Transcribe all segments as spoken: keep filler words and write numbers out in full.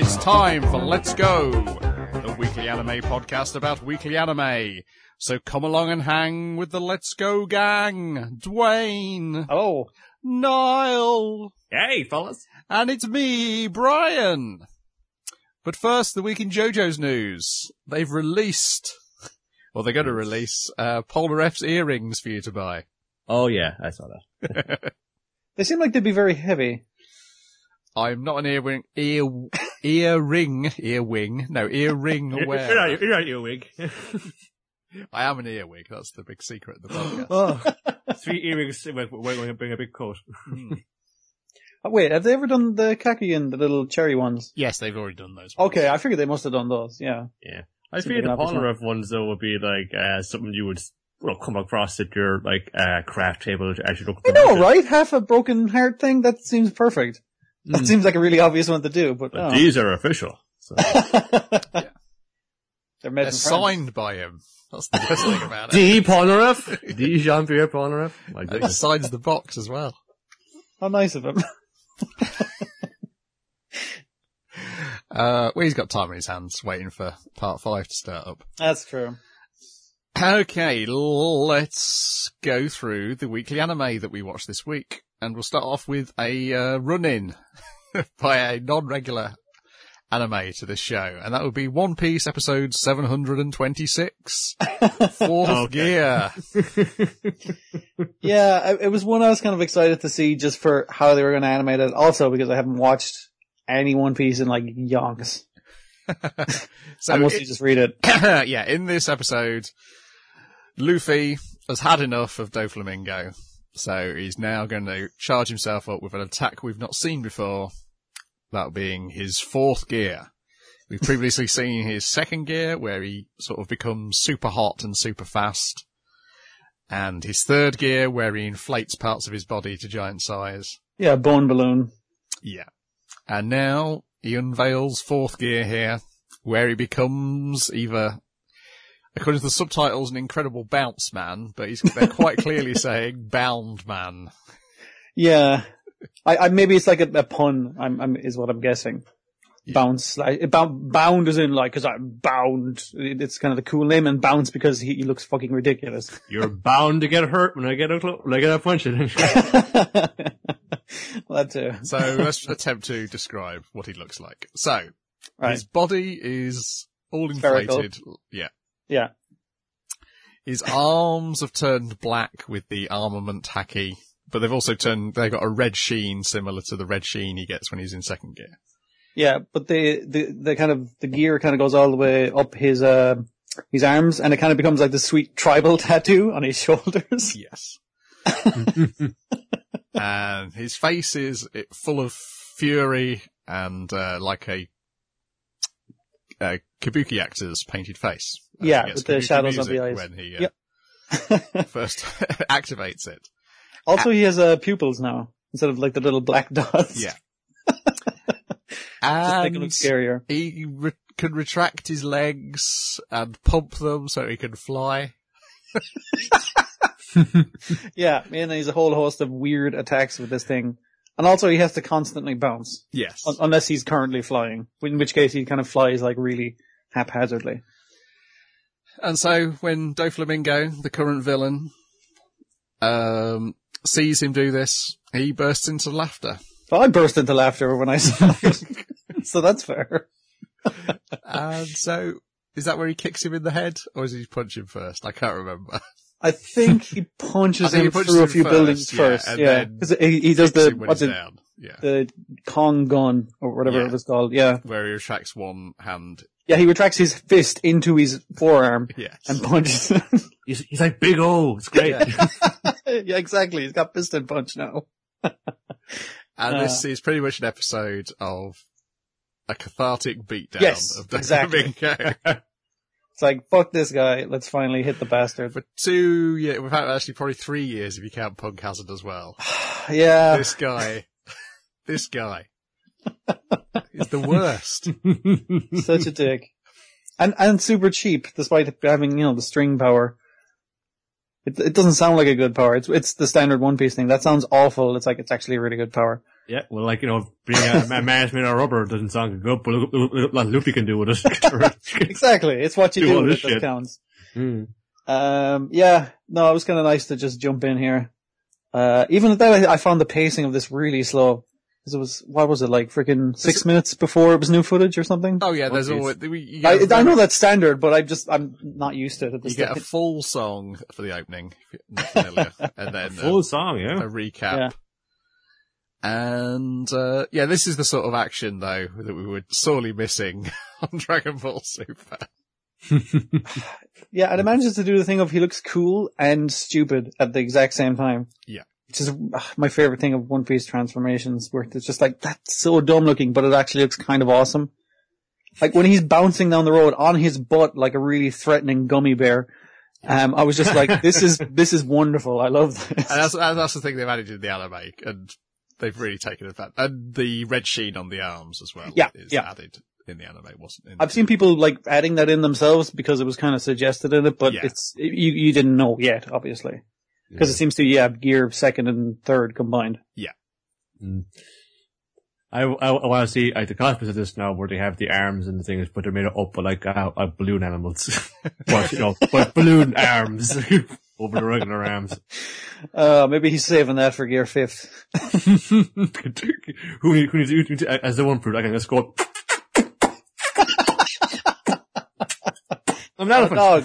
It's time for Let's Go, the weekly anime podcast about weekly anime. So come along and hang with the Let's Go gang. Dwayne. Oh. Niall. Hey, fellas. And it's me, Brian. But first, the week in JoJo's news. They've released, well, they're going to release, uh, Polnareff's earrings for you to buy. Oh, yeah, I saw that. They seem like they'd be very heavy. I'm not an earring, ear, earring, earwing, no, earring wearer. You're not, you're not earwig. I am an earwig, that's the big secret of the podcast. Oh, three earrings, we're going to bring a big coat. Mm. Oh, wait, have they ever done the khaki and the little cherry ones? Yes, they've already done those ones. Okay, I figured they must have done those, yeah. Yeah. I feel the Polnareff ones, though, would be like, uh, something you would, well, come across at your, like, uh, craft table as you look I know, right? Half a broken heart thing? That seems perfect. That Mm. seems like a really obvious one to do, but, But oh. these are official. So. Yeah. They're made They're from signed by him. That's the best thing about it. D. Polnareff? D. Jean-Pierre Polnareff? My And he goodness. signs the box as well. How nice of him. Uh, well, he's got time in his hands waiting for part five to start up. That's true. Okay, let's go through the weekly anime that we watched this week. And we'll start off with a uh, run-in by a non-regular anime to this show. And that would be One Piece episode seven hundred twenty-six. Fourth Okay. Gear. Yeah, I- it was one I was kind of excited to see just for how they were going to animate it. Also because I haven't watched any One Piece in like yonks. So I mostly it- just read it. yeah, in this episode, Luffy has had enough of Doflamingo. So he's now going to charge himself up with an attack we've not seen before, that being his fourth gear. We've previously seen his second gear, where he sort of becomes super hot and super fast, and his third gear, where he inflates parts of his body to giant size. Yeah, bone balloon. Yeah. And now he unveils fourth gear here, where he becomes either, according to the subtitles, an incredible bounce man, but he's, they're quite clearly saying bound man. Yeah. I, I maybe it's like a, a pun, I'm, I'm, is what I'm guessing. Yeah. Bounce, like, bound, bound is in like, cause I'm bound. It's kind of the cool name, and bounce because he, he looks fucking ridiculous. You're bound to get hurt when I get a, clo- when I get a punch in. Well, that too. So let's attempt to describe what he looks like. So, Right. his body is all Spherical. inflated. Yeah. Yeah. His arms have turned black with the armament haki, but they've also turned, they've got a red sheen similar to the red sheen he gets when he's in second gear. Yeah, but the, the, the kind of, the gear kind of goes all the way up his, uh, his arms, and it kind of becomes like the sweet tribal tattoo on his shoulders. Yes. And his face is it, full of fury and, uh, like a, a Kabuki actor's painted face. Uh, Yeah, he gets with the Kabuki shadows on the music eyes. when he, uh, Yep. first activates it. Also, he has, uh, pupils now, instead of like the little black dots. Yeah. Just make him And look scarier. he re- can retract his legs and pump them so he can fly. Yeah, and he's a whole host of weird attacks with this thing. And also he has to constantly bounce. Yes. Un- unless he's currently flying. In which case he kind of flies like really haphazardly. And so when Doflamingo, the current villain, um, sees him do this, he bursts into laughter. Well, I burst into laughter when I saw it. So that's fair. And so, is that where he kicks him in the head? Or does he punch him first? I can't remember. I think he punches I think him he punches through a him few first, buildings yeah, first. and Yeah. then 'Cause he, he does Kicks the, him when what's he's it, down. Yeah. the Kong gun, or whatever Yeah. it was called. Yeah. Where he retracts one hand. Yeah, he retracts his fist into his forearm Yes. and punches him. he's, he's like Big O. It's great. Yeah, exactly. He's got piston punch now. And Uh, this is pretty much an episode of a cathartic beatdown Yes, of exactly. Doflamingo. It's like, fuck this guy. Let's finally hit the bastard. For two years, in fact, actually probably three years if you count Punk Hazard as well. Yeah. This guy, this guy is the worst. Such a dick. And, and super cheap, despite having, you know, the string power. It, it doesn't sound like a good power. It's, it's the standard One Piece thing. That sounds awful. It's like, it's actually a really good power. Yeah, well, like, you know, being a, a man's made of rubber doesn't sound good, but look, look, look what Luffy can do with it. Exactly. It's what you Do do all with this it that shit. counts. Mm. Um, yeah, no, it was kind of nice to just jump in here. Uh, even at that, I, I found the pacing of this really slow. Because it was, what was it, like freaking six minutes before it was new footage or something? Oh yeah, there's Okay. always, we- you I, get, I know that's standard, but I just, I'm not used to it at you this get a stage. full song for the opening, if you're not familiar, and then Full um, song, yeah. a recap. Yeah. And, uh, yeah, this is the sort of action, though, that we were sorely missing on Dragon Ball Super. Yeah, and it manages to do the thing of he looks cool and stupid at the exact same time. Yeah. Which is uh, my favorite thing of One Piece transformations, where it's just like, that's so dumb looking, but it actually looks kind of awesome. Like when he's bouncing down the road on his butt like a really threatening gummy bear, um, I was just like, this is, this is wonderful. I love this. And that's, and that's the thing they've added in the anime, and they've really taken advantage. And the red sheen on the arms as well Yeah, is yeah. added in the anime. It wasn't in I've seen people like adding that in themselves because it was kind of suggested in it, but Yeah. it's, you, you didn't know yet, obviously. Because it seems to, yeah, gear second and third combined. Mm. I, I, I want to see like the cosplays of this now, where they have the arms and the things, but they're made up with like uh, uh, balloon animals, but you know, but balloon arms over the regular arms. Uh, maybe he's saving that for gear fifth. who, need, who needs who needs- as the one fruit? I can just go. I'm not a dog.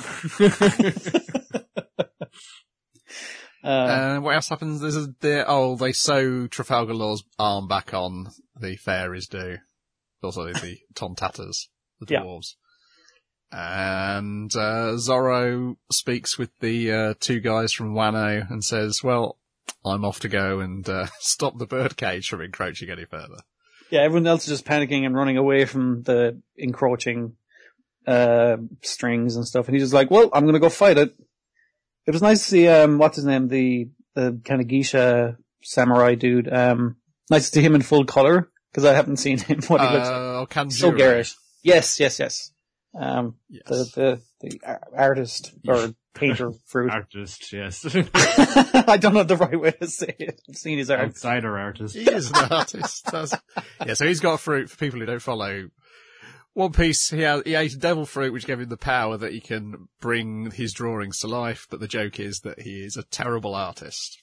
Uh, Uh, what else happens? There's a, the, oh, they sew Trafalgar Law's arm back on, the fairies do. Also the Tontatters, the Yeah. dwarves. And, uh, Zorro speaks with the, uh, two guys from Wano and says, well, I'm off to go and, uh, stop the birdcage from encroaching any further. yeah, everyone else is just panicking and running away from the encroaching, uh, strings and stuff. And he's just like, well, I'm gonna go fight it. It was nice to see, um, what's his name? The, the kind of geisha samurai dude. Um, nice to see him in full color, because I haven't seen him, what he looks like. Uh, Kanjuro. So garish. Yes, yes, yes. Um, Yes. the, the, the ar- artist, or painter fruit. artist, yes, I don't know the right way to say it. I've seen his art. outsider artist. He is an artist. That's, yeah, so he's got a fruit for people who don't follow One Piece. He, has, he ate a devil fruit, which gave him the power that he can bring his drawings to life. But the joke is that he is a terrible artist.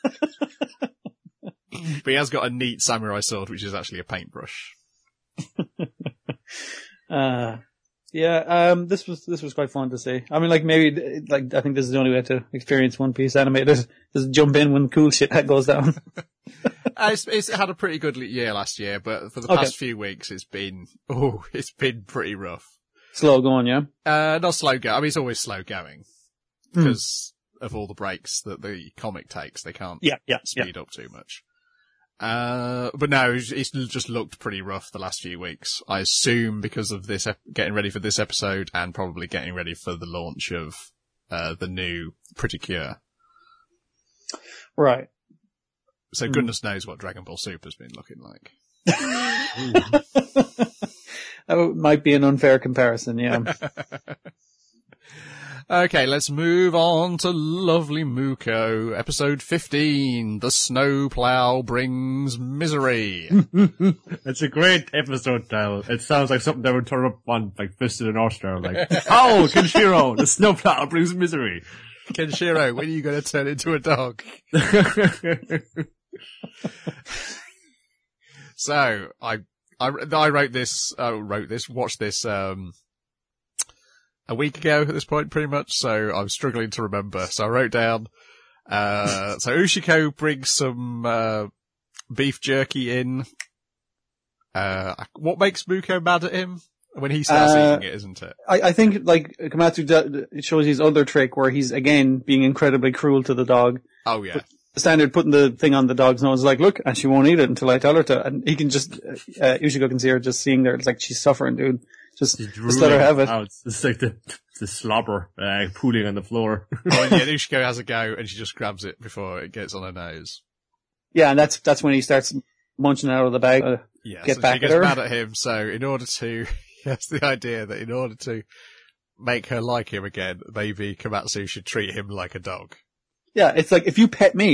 But he has got a neat samurai sword, which is actually a paintbrush. Uh, yeah, um, this was, this was quite fun to see. I mean, like, maybe, like, I think this is the only way to experience One Piece animated. Just jump in when cool shit goes down. Uh, it's, it's had a pretty good year last year, but for the Okay. past few weeks, it's been, oh, it's been pretty rough. Slow going, yeah? Uh, not slow go. I mean, it's always slow going Hmm. because of all the breaks that the comic takes. They can't Yeah, yeah, yeah. speed up too much. Uh, but no, it's, it's just looked pretty rough the last few weeks. I assume because of this, ep- getting ready for this episode and probably getting ready for the launch of, uh, the new Pretty Cure. Right. So Hmm. goodness knows what Dragon Ball Super's been looking like. That might be an unfair comparison, yeah. Okay, let's move on to lovely Muko. Episode fifteen, The Snowplow Brings Misery. It's a great episode title. It sounds like something that would turn up on like Fist of the North Star, like, oh, Kenshiro, the snowplow brings misery. Kenshiro, when are you going to turn into a dog? So, I, I, I wrote this, uh, wrote this, watched this, um, a week ago at this point, pretty much, so I'm struggling to remember. So I wrote down, uh, so Ushiko brings some, uh, beef jerky in. Uh, what makes Muko mad at him? When he starts Uh, eating it, isn't it? I, I think, like, Komatsu do- it shows his other trick where he's, again, being incredibly cruel to the dog. Oh yeah. Standard putting the thing on the dog's nose, like, look, and she won't eat it until I tell her to. And he can just, uh, Ushiko can see her just seeing there, it's like, she's suffering, dude. Just, just let her have it. Oh, it's, it's like the, the slobber, uh, pooling on the floor. Oh, and yeah, Ushiko has a go and she just grabs it before it gets on her nose. Yeah, and that's, that's when he starts munching out of the bag. Uh, Yeah, Get so back she at gets her. mad at him, so in order to, he has the idea that in order to make her like him again, maybe Komatsu should treat him like a dog. yeah, it's like, if you pet me,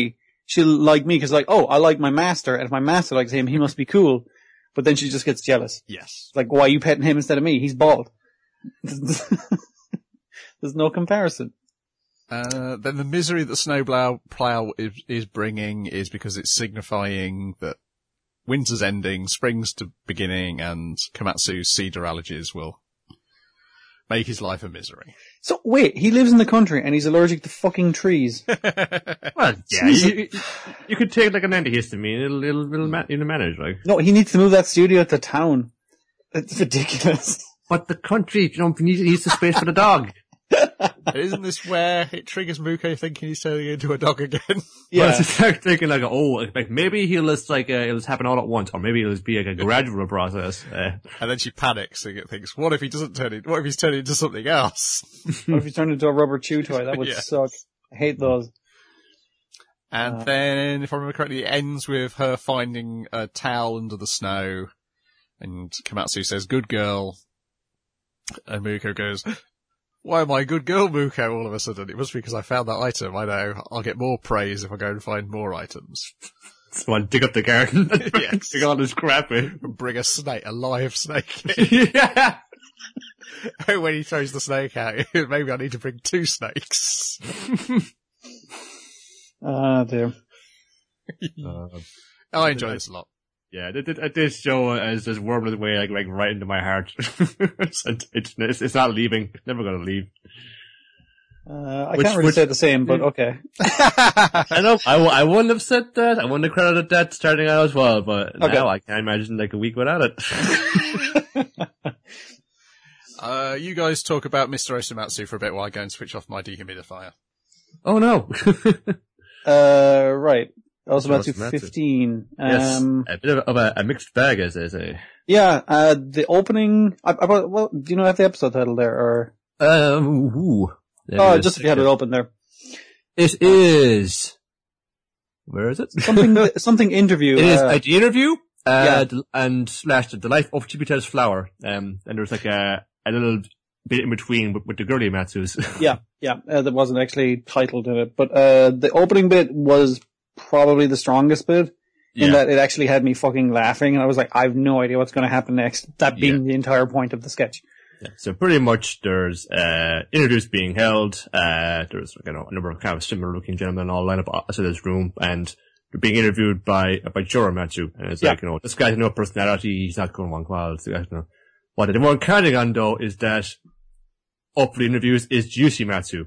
she'll like me because like, oh, I like my master, and if my master likes him, he must be cool. But then she just gets jealous. Yes. Like, why are you petting him instead of me? He's bald. There's no comparison. Uh, then the misery that Snowplow Plow is, is bringing is because it's signifying that winter's ending, spring's to beginning, and Komatsu's cedar allergies will make his life a misery. So, wait, he lives in the country and he's allergic to fucking trees. Well, yeah, you, you could take like an antihistamine, it'll, it'll, it'll, ma- it'll manage, like. No, he needs to move that studio to town. It's ridiculous. But the country, you know, needs, needs the space for the dog. Isn't this where it triggers Muko thinking he's turning into a dog again? Yeah. Well, it's like thinking like, oh, like maybe he'll just like, uh, it'll just happen all at once, or maybe it'll just be like a gradual process. Uh, and then she panics and thinks, what if he doesn't turn it, what if he's turning into something else? What if he's turned into a rubber chew toy? That would yeah. suck. I hate those. And uh, then, if I remember correctly, it ends with her finding a towel under the snow, and Komatsu says, good girl. And Muko goes, why am I a good girl, Muko, all of a sudden? It must be because I found that item. I know. I'll get more praise if I go and find more items. So I'll dig up the garden. Yes. Dig all this crap in. And bring a snake, a live snake in. Yeah. When he throws the snake out, maybe I need to bring two snakes. Ah, uh, dear. uh, I enjoy this a lot. Yeah, this show is just worming its way like, like right into my heart. it's, it's, it's not leaving. It's never going to leave. Uh, I which, can't really which, say the same, but okay. I know. I, I wouldn't have said that. I wouldn't have credited that starting out as well, but okay. Now I can't imagine like a week without it. uh, you guys talk about Mister Osomatsu for a bit while I go and switch off my dehumidifier. Oh no. uh, right. Osomatsu fifteen. Yes, um, a bit of a, a mixed bag, as they say. Yeah, uh, the opening, I, I, well, do you know have the episode title there, or? Um, ooh. Oh, just if you had it open there. It is, where is it? Something, something interview. It uh, is a the interview, uh, yeah. and slash the life of Chibuta's flower. Um, and there's like a, a little bit in between with, with the girly Matsus. yeah, yeah, uh, that wasn't actually titled in it, but, uh, the opening bit was probably the strongest bit in yeah. that it actually had me fucking laughing, and I was like, I have no idea what's going to happen next. That being yeah. the entire point of the sketch. Yeah. So pretty much there's uh interviews being held. Uh there's you know a number of kind of similar looking gentlemen all lined up outside this room, and they're being interviewed by by Choromatsu, and it's yeah. like you know this guy has no personality. He's not going one qual. You know what they weren't counting on though is that up for the interviews is Jushimatsu,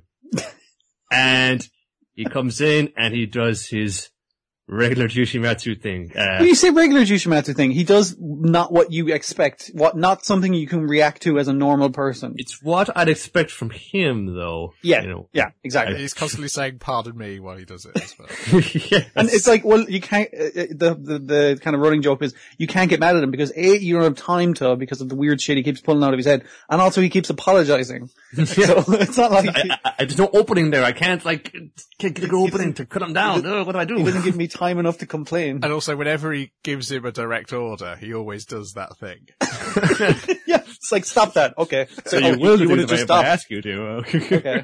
and he comes in and he does his regular Jushimatsu thing. Uh, when you say regular Jushimatsu thing, he does not what you expect, what not something you can react to as a normal person. It's what I'd expect from him, though. Yeah, you know, yeah, exactly. He's constantly saying "pardon me" while he does it as well. Yes. And it's like, well, you can't. Uh, the, the the kind of running joke is you can't get mad at him because a you don't have time to because of the weird shit he keeps pulling out of his head, and also he keeps apologizing. Yeah. So it's not like I, I, I, there's no opening there. I can't like can't get a good opening to cut him down. Oh, what do I do? He doesn't give me time enough to complain. And also, whenever he gives him a direct order, he always does that thing. Yeah, it's like, stop that. Okay. So, so you oh, will you, do it if I ask you to. Okay.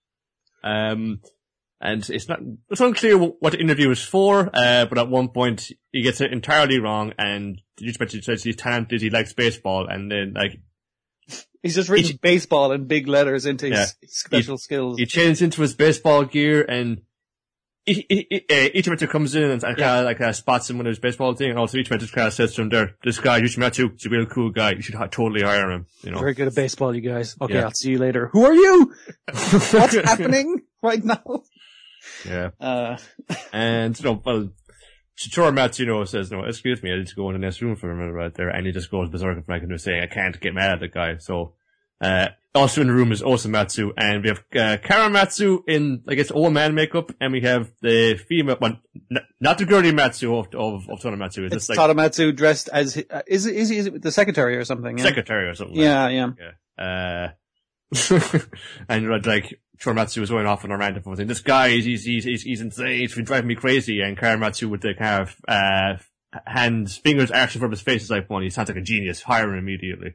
Um, and it's not, it's unclear what the interview is for, uh, but at one point he gets it entirely wrong, and Jushimatsu says he's talented, he likes baseball, and then like, he's just written he, baseball in big letters into his yeah, special he, skills. He changes into his baseball gear, and Ichimatsu comes in and kind yeah. of like uh, spots him with his baseball thing, and also Ichimatsu kind of says to him there, this guy, Jushimatsu, is a real cool guy, you should ha- totally hire him, you know. Very good at baseball, you guys. Okay, yeah. I'll see you later. Who are you? What's happening right now? Yeah. Uh. And, you know, well, Choromatsu, you know, says, no, excuse me, I need to go in the next room for a minute right there, and he just goes berserk and Frank and saying, I can't get mad at the guy, so, uh, also in the room is Osomatsu, and we have, uh, Karamatsu in, I guess, old man makeup, and we have the female one, n- not the girly Matsu of, of, of Tonomatsu. It's, it's like, Tonomatsu dressed as, uh, is it, is he, is it the secretary or something? Yeah? Secretary or something. Yeah, like yeah. Yeah. Uh, and like, Choromatsu was going off on a rant and saying, this guy, he's, he's, he's, he's insane, he's been driving me crazy, and Karamatsu with the kind of, uh, hands, fingers arching from his face is like, well, he sounds like a genius, hire him immediately.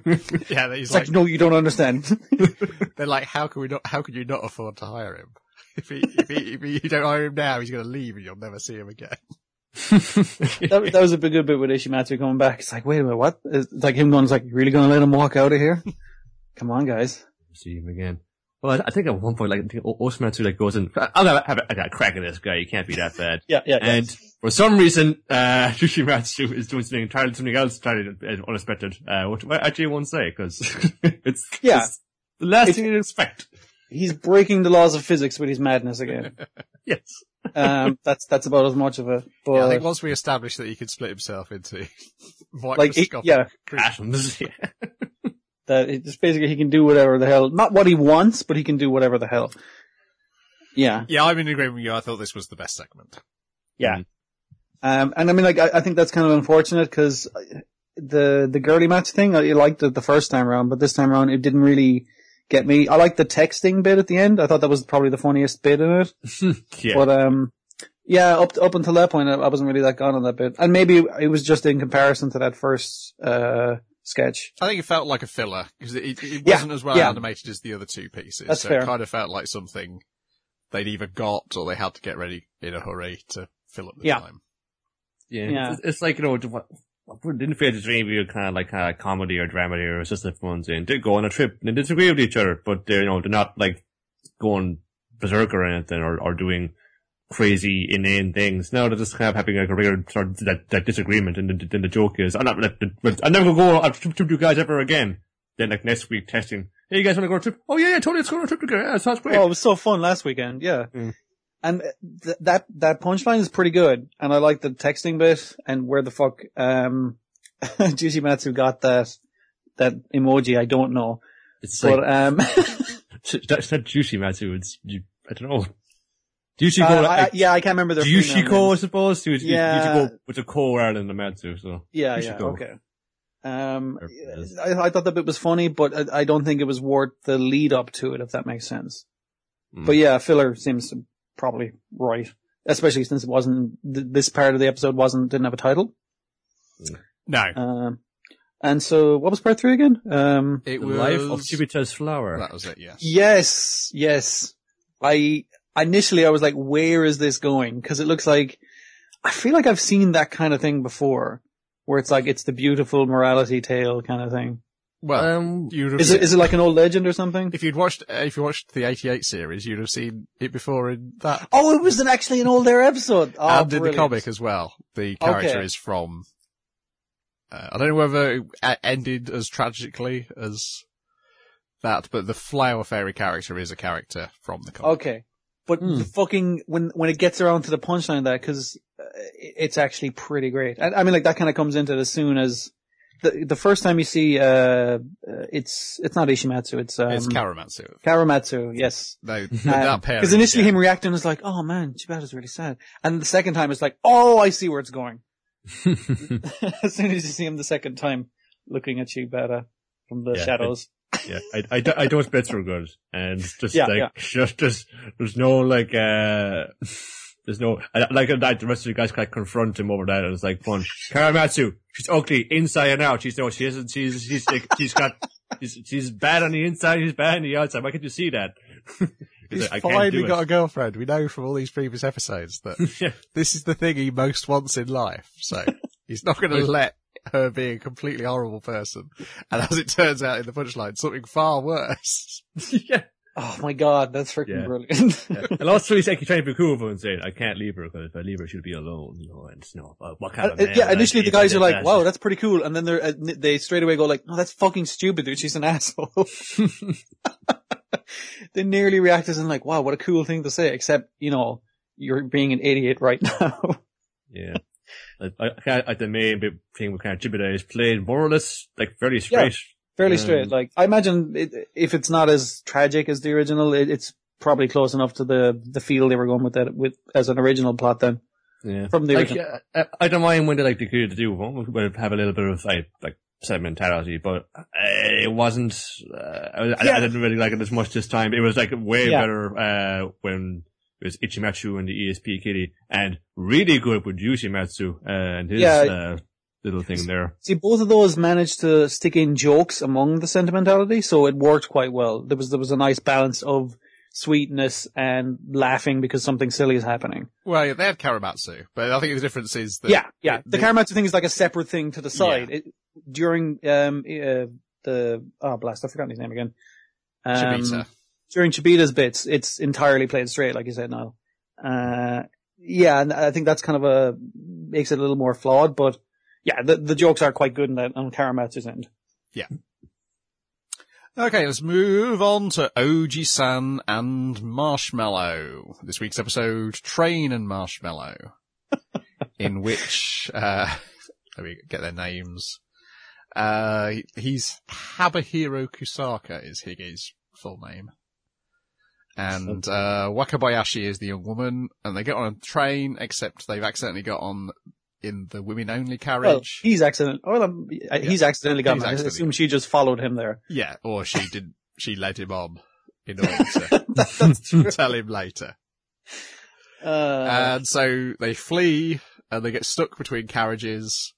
Yeah, he's like, like, no, you don't understand. They're like, how can we not, how could you not afford to hire him? if, he, if, he, if he, you don't hire him now, he's going to leave and you'll never see him again. that, that was a big good bit with Ishimatsu coming back. It's like, wait a minute, what? It's like him going, it's like, you really going to let him walk out of here? Come on, guys. See him again. Well, I, I think at one point, like, Oshimatsu, like, goes in, I'm gonna have a, I got a crack at this guy, he can't be that bad. yeah, yeah, And yeah. for some reason, uh, Yoshimatsu is doing something entirely, something else entirely unexpected, uh, which I actually won't say, cause it's, yeah. it's the last it's, thing you'd expect. He's breaking the laws of physics with his madness again. Yes. um, that's, that's about as much of a, but. Yeah, I think once we established that he could split himself into like, it, microscopic yeah. atoms, yeah. That it just basically he can do whatever the hell, not what he wants, but he can do whatever the hell. Yeah. Yeah, I'm in agreement with you. I thought this was the best segment. Yeah. Um, and I mean, like, I, I think that's kind of unfortunate because the, the girly match thing, I liked it the first time around, but this time around it didn't really get me. I liked the texting bit at the end. I thought that was probably the funniest bit in it. yeah. But, um, yeah, up, up until that point, I, I wasn't really that gone on that bit. And maybe it was just in comparison to that first, uh, sketch. I think it felt like a filler because it, it, it Yeah, wasn't as well yeah. animated as the other two pieces. That's so fair. It kind of felt like something they'd either got or they had to get ready in a hurry to fill up the Yeah. time. Yeah. Yeah. It's, it's like, you know, what, what didn't feel to dream you kind of like a comedy or drama here. It's just a fun thing. They go on a trip and they disagree with each other, but they're, you know, they're not like going berserker or anything or, or doing crazy, inane things. No, they're just kind of having like a regular sort of that, that disagreement, and then, then the joke is, I'm not, I'm never gonna go on a trip to you guys ever again. Then like next week testing, hey, you guys want to go on a trip? Oh yeah, yeah, totally, let's go on a trip together. Yeah, that sounds great. Oh, it was so fun last weekend. Yeah. Mm. And th- that, that punchline is pretty good. And I like the texting bit and where the fuck, um, Yoshimatsu got that, that emoji. I don't know. It's but, like, um, that's not Yoshimatsu. It's, you, I don't know. Yushiko, uh, like, I, yeah, I can't remember their full Yushiko, I names. suppose. It was Yeah. Yushiko with a ko rather than the Matsu, so. Yeah, Yushiko. yeah, okay. Um, There it is. I, I thought that bit was funny, but I, I don't think it was worth the lead up to it, if that makes sense. Mm. But yeah, filler seems to probably right, especially since it wasn't, th- this part of the episode wasn't, didn't have a title. No. Um, and so what was part three again? Um, It The was life of Chibita's flower. That was it, yes. yes, yes. I, initially I was like, where is this going? Cause it looks like, I feel like I've seen that kind of thing before, where it's like, it's the beautiful morality tale kind of thing. Well, Um, you'd have Is it, is it like an old legend or something? if you'd watched uh, if you watched the eighty-eight series, you'd have seen it before in that Oh, it was an, actually an old Air episode. Oh, and in the brilliant. comic as well. The character Okay. is from. Uh, I don't know whether it a- ended as tragically as that, but the Flower Fairy character is a character from the comic. Okay. But Hmm. the fucking, when, when it gets around to the punchline of that, cause uh, it's actually pretty great. I, I mean, like that kind of comes into it as soon as the, the first time you see, uh, uh it's, it's not Ishimatsu, it's, um, It's Karamatsu. Karamatsu, yes. No, that pair. Cause initially him reacting is like, oh man, Chibata's really sad. And the second time it's like, oh, I see where it's going. As soon as you see him the second time looking at Chibata from the Yeah, shadows. yeah, I, I, I those bits were good. And just Yeah, like, yeah. just, just, there's no like, uh, there's no, I, like, like the rest of the guys kind of confront him over that, and it's like fun. Karamatsu, she's ugly inside and out. She's no, she isn't, she's, she's like, she's got, she's, she's bad on the inside, she's bad on the outside. Why can't you see that? He's like, I can't finally do got it. a girlfriend. We know from all these previous episodes that Yeah. this is the thing he most wants in life. So he's not going to let her be a completely horrible person. And as it turns out in the punchline, something far worse. yeah. Oh my god, that's freaking Yeah. brilliant. Yeah. And also he's like, he's trying to be cool with her and saying, I can't leave her because if I leave her, she'll be alone, you know, and you know, uh, what kind of Uh, man yeah, would I initially be the guys if are I like, did wow, that? that's pretty cool. And then they're, uh, they straight away go like, no, that's fucking stupid, dude. She's an asshole. They nearly react as in like, wow, what a cool thing to say, except, you know, you're being an idiot right now. Yeah. I, I, I, I, the main bit thing with kind of Chibita is played more or less, like, fairly straight. Fairly Um, straight. Like, I imagine it, if it's not as tragic as the original, it, it's probably close enough to the, the feel they were going with that, with, as an original plot then. Yeah. From the Like, original. uh, I don't mind when they like to do do one, when they have a little bit of like, like sentimentality, but uh, it wasn't. Uh, I, Yeah. I didn't really like it as much this time. It was like way Yeah. better uh when it was Ichimatsu and the E S P kitty, and really good with Yoshimatsu uh, and his Yeah. uh, little thing there. See, both of those managed to stick in jokes among the sentimentality, so it worked quite well. There was, there was a nice balance of sweetness and laughing because something silly is happening. Well, yeah, they had Karamatsu, but I think the difference is that Yeah, yeah. The the- Karamatsu thing is like a separate thing to the side. It, during um uh, the oh blast, I've forgotten his name again. Um, Chibita. During Chibita's bits, it's entirely played straight, like you said, Niall. Uh, yeah, and I think that's kind of a makes it a little more flawed, but yeah, the the jokes are quite good in that on Karamatsu's end. Yeah. Okay, let's move on to Oji-san and Marshmallow. This week's episode, Train and Marshmallow, in which, uh, let me get their names. Uh, he's Habahiro Kusaka is Hige's full name. And, uh, Wakabayashi is the young woman, and they get on a train, except they've accidentally got on in the women-only Well, carriage. he's accident. Well, um, he's accidentally got. He's I accidentally- assume she just followed him there. Yeah, or she did, she led him on in order to That's true. tell him later. Uh, And so they flee, and they get stuck between carriages.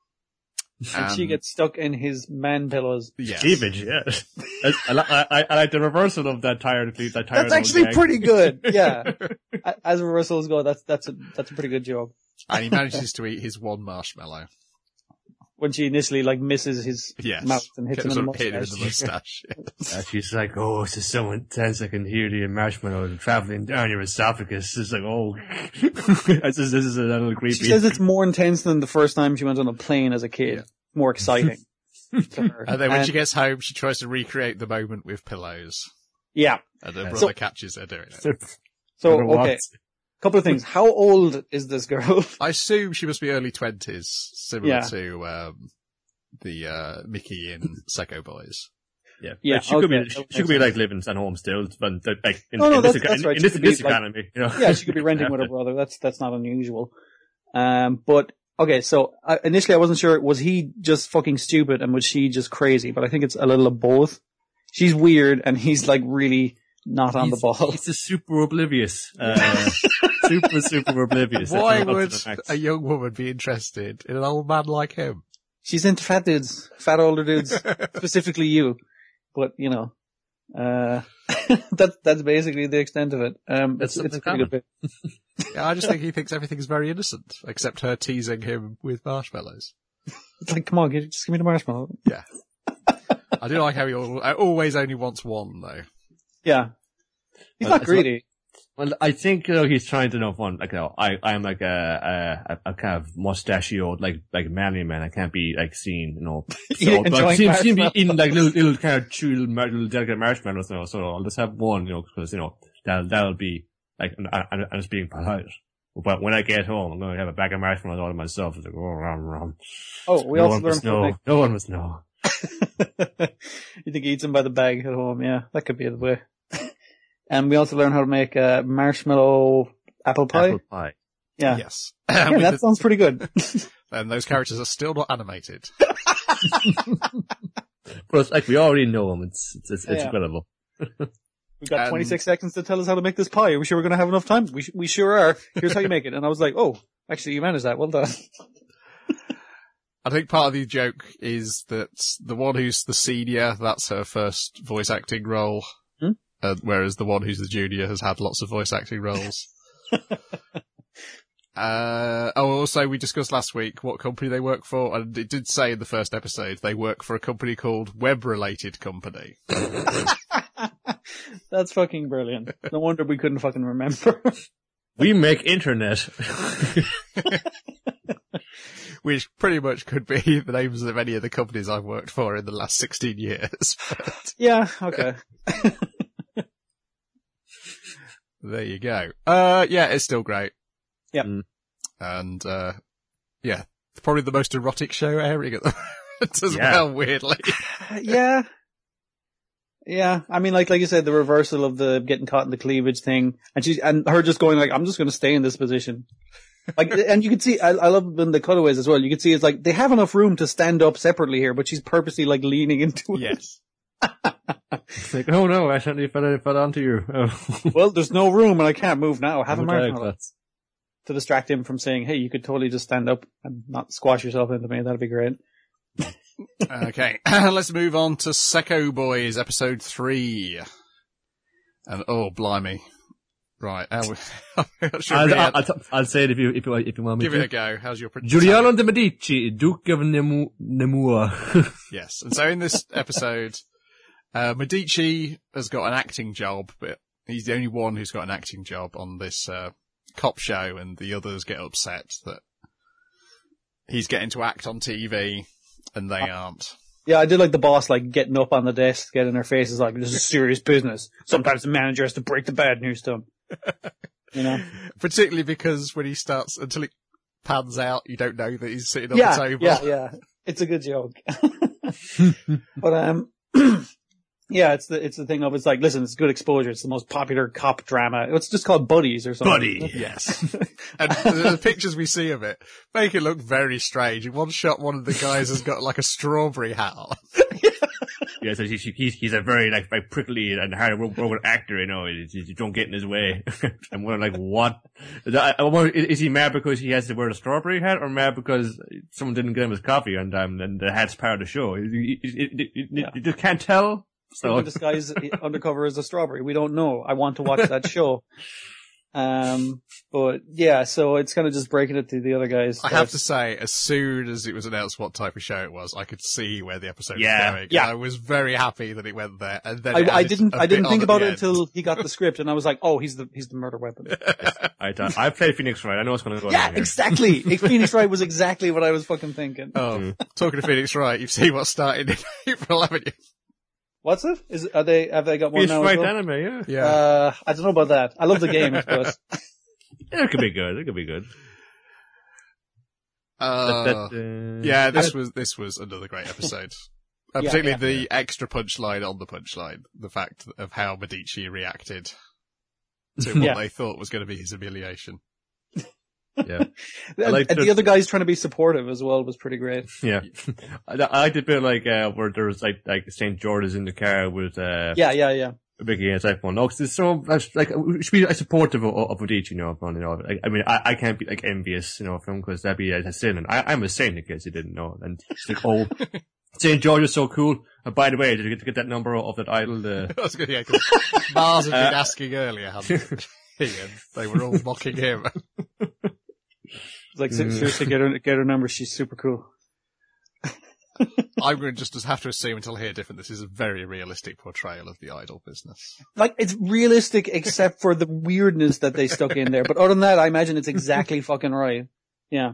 and she gets stuck in his man pillows. Yes. Cleavage, yeah. I, I, li- I, I like the reversal of that tired, that tired That's old actually gag. pretty good. Yeah, A- as reversals go, that's that's a that's a pretty good joke. And he manages to eat his one marshmallow. When she initially like misses his Yes. mouth and hits him in the Sort of hit him in the mustache. mustache. Uh, she's like, oh, this is so intense. I can hear the marshmallow traveling down your esophagus. It's like, oh, this is, this is a little creepy. She says it's more intense than the first time she went on a plane as a kid. Yeah. More exciting. to her. And then when And- she gets home, she tries to recreate the moment with pillows. yeah. And her Yeah. brother So- catches her doing it. So Wonder what- okay, couple of things. How old is this girl? I assume she must be early twenties, similar Yeah. to um, the uh, Mickey in Secco Boys. Yeah, Yeah, Like, she could okay, be, she, that she could be makes like living at home still, but like in, No, no, in this, that's- eco- that's right. in She this, could be, this like- economy, you know. Yeah, she could be renting with her brother. That's that's not unusual. Um, but okay, so I, initially I wasn't sure, was he just fucking stupid and was she just crazy? But I think it's a little of both. She's weird and he's like really not on he's, the ball. He's just super oblivious. Uh, super, super oblivious. Why That's up to would the max. a young woman be interested in an old man like him? She's into fat dudes, fat older dudes, specifically you. But you know, uh, that's that's basically the extent of it. Um, it's That's it's a pretty good bit. Yeah, I just think he thinks everything's very innocent, except her teasing him with marshmallows. It's like, come on, give, just give me the marshmallow. I do like how he al- always only wants one, though. Yeah, he's Well, not it's greedy. Well, I think, you know, he's trying to know fun. Like, you know, I, I'm like a, a, a kind of mustachioed, like, like manly man. I can't be, like, seen, you know. So, Enjoying like, seem, seem to marshmallows. be eating, like, little, little kind of chew, little, mar- little delicate marshmallows, you know. So I'll just have one, you know, because, you know, that'll, that'll be, like, and, and, and it's being polite. But when I get home, I'm going to have a bag of marshmallows all to myself. It's like, oh, rum, rum. Oh, we no also one learned must from know. No one must know. the- You think he eats them by the bag at home? Yeah, that could be the way. And we also learn how to make a marshmallow apple pie. Apple pie. Yeah, Yes. yeah, With that the- sounds pretty good. and those characters are still not animated. But it's like, we already know him. It's, it's, it's, it's Yeah. incredible. We've got And- twenty-six seconds to tell us how to make this pie. Are we sure we're going to have enough time? We sh- we sure are. Here's how you make it. And I was like, oh, actually, you managed that. Well done. I think part of the joke is that the one who's the senior, that's her first voice acting role. Hmm? Uh, whereas the one who's the junior has had lots of voice acting roles. uh, oh, also we discussed last week what company they work for, and it did say in the first episode they work for a company called Web Related Company. That's fucking brilliant. No wonder we couldn't fucking remember. We make internet. Which pretty much could be the names of any of the companies I've worked for in the last sixteen years. But Yeah, okay. there you go. Uh, yeah, it's still great. Yep. Mm. And, uh, yeah, it's probably the most erotic show airing at the moment as Yeah. well, weirdly. Yeah. Yeah, I mean, like, like you said, the reversal of the getting caught in the cleavage thing, and she's, and her just going like, I'm just gonna stay in this position. Like, and you can see, I, I love in the cutaways as well, you can see it's like, they have enough room to stand up separately here, but she's purposely like leaning into it. Yes. It's like, oh no, I accidentally fell, fell onto you. Oh. Well, there's no room and I can't move now. Have a Like marshmallow. that. To distract him from saying, hey, you could totally just stand up and not squash yourself into me. That'd be great. Okay, let's move on to Secco Boys, episode three. And oh, blimey. Right. How, I'll, really I'll, I'll, I'll say it if you, if you, if you want me give to. it a go. How's your prediction? Giuliano de Medici, Duke of Nemu- Nemours. Yes. And so in this episode, uh, Medici has got an acting job, but he's the only one who's got an acting job on this, uh, cop show, and the others get upset that he's getting to act on T V and they aren't. Yeah, I did like the boss, like, getting up on the desk, getting in their faces, like, this is serious business. Sometimes the manager has to break the bad news to him. You know? Particularly because when he starts, until it pans out, you don't know that he's sitting on Yeah, the table. yeah, yeah. It's a good joke. But, um, yeah, it's the, it's the thing of, it's like, listen, it's good exposure. It's the most popular cop drama. It's just called Buddies or something. Buddy. Yes. And the, the pictures we see of it make it look very strange. In one shot, one of the guys has got like a strawberry hat on. Yeah, so he's, he's, he's a very, like, very prickly and hard working actor, you know, you, you don't get in his way. I'm wondering, like, what? I, I wonder, is he mad because he has to wear a strawberry hat, or mad because someone didn't get him his coffee and, um, and the hat's part of the show? You, you, you, you, Yeah. you just can't tell? So So, this guy's undercover as a strawberry. We don't know. I want to watch that show. Um, but yeah, so it's kind of just breaking it to the other guys. I have to say, as soon as it was announced what type of show it was, I could see where the episode Yeah. was going. Yeah. I was very happy that it went there. And then I, it I added didn't. a I didn't bit think on about at it the end. until he got the script, and I was like, "Oh, he's the he's the murder weapon." I thought, I played Phoenix Wright, I know what's gonna go Yeah, down here. exactly. Phoenix Wright was exactly what I was fucking thinking. Oh, talking to Phoenix Wright, you've seen what's starting in April, haven't you? What's it? Is are they have they got one Phoenix now? as Wright well? anime, yeah. Yeah. Uh, I don't know about that. I love the game, but Yeah, it could be good, it could be good. Uh, That- that, uh, yeah, this was, this was another great episode. Uh, Yeah, particularly yeah. the extra punchline on the punchline. The fact of how Medici reacted to what Yeah. they thought was going to be his humiliation. yeah. and, like and the- the other guys trying to be supportive as well was pretty great. Yeah. I, I liked a bit like, uh, where there was like, like Saint George is in the car with, uh, Yeah, yeah, yeah. Vicky and iPhone. No, 'cause it's so, like, like, we should be like, supportive of, of Medici, you know, you know, like, I mean, I, I can't be like envious, you know, of him, cause that'd be a, a sin. And I, I'm a saint in case you didn't know. And it's like, oh, Saint George is so cool. And by the way, did you get to get that number of that idol, uh, I was going to yeah, 'cause Mars had been asking earlier, hadn't he? And they were all mocking him. It's like seriously, get her get her number. She's super cool. I'm going to just have to assume until I hear different, this is a very realistic portrayal of the idol business. Like, it's realistic except for the weirdness that they stuck in there. But other than that, I imagine it's exactly fucking right. Yeah.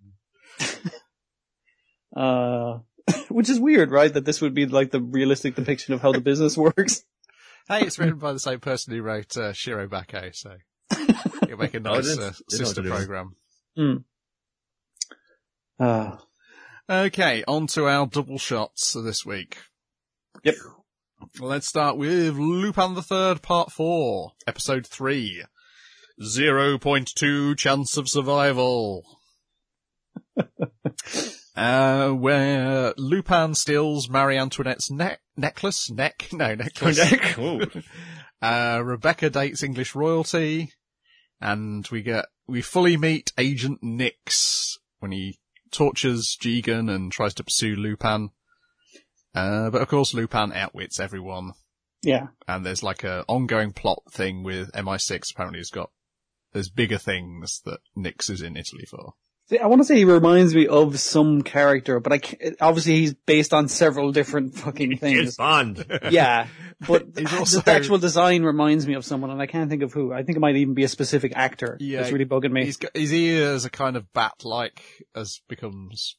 Uh, which is weird, right? That this would be like the realistic depiction of how the business works. Hey, it's written by the same person who wrote uh, Shiro Bako, so you'll make a Oh, nice it is. uh, They know what sister they're doing. program. Hmm. Uh, Okay, on to our double shots this week. Yep. Let's start with Lupin the Third, Part Four, Episode Three. Zero point two chance of survival. uh, where Lupin steals Marie Antoinette's neck necklace, neck, no necklace. Neck? Ooh. uh, Rebecca dates English royalty, and we get we fully meet Agent Nix when he tortures Jigen and tries to pursue Lupin. Uh, but of course Lupin outwits everyone. yeah. And there's like a ongoing plot thing with M I six apparently has got, there's bigger things that Nix is in Italy for. See, I want to say he reminds me of some character, but I can't, obviously he's based on several different fucking James things. Bond. Yeah, but He's the, also- the actual design reminds me of someone, and I can't think of who. I think it might even be a specific actor. Yeah, That's really bugging me. He's got, his ears are kind of bat-like as becomes,